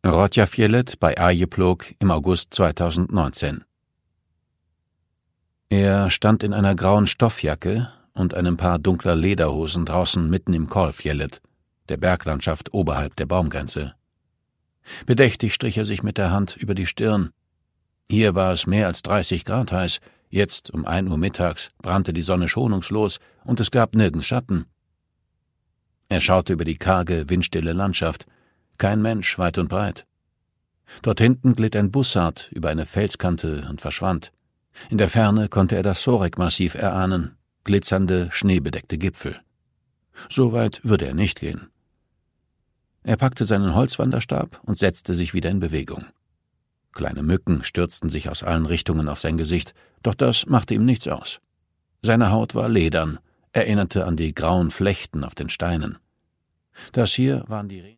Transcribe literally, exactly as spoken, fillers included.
Rotjafjellet bei Arjeplog im August zweitausendneunzehn. Er stand in einer grauen Stoffjacke und einem Paar dunkler Lederhosen draußen mitten im Kolfjellet, der Berglandschaft oberhalb der Baumgrenze. Bedächtig strich er sich mit der Hand über die Stirn. Hier war es mehr als dreißig Grad heiß, jetzt um ein Uhr mittags brannte die Sonne schonungslos und es gab nirgends Schatten. Er schaute über die karge, windstille Landschaft. Kein Mensch, weit und breit. Dort hinten glitt ein Bussard über eine Felskante und verschwand. In der Ferne konnte er das Sorek-Massiv erahnen, glitzernde, schneebedeckte Gipfel. So weit würde er nicht gehen. Er packte seinen Holzwanderstab und setzte sich wieder in Bewegung. Kleine Mücken stürzten sich aus allen Richtungen auf sein Gesicht, doch das machte ihm nichts aus. Seine Haut war ledern, erinnerte an die grauen Flechten auf den Steinen. Das hier waren die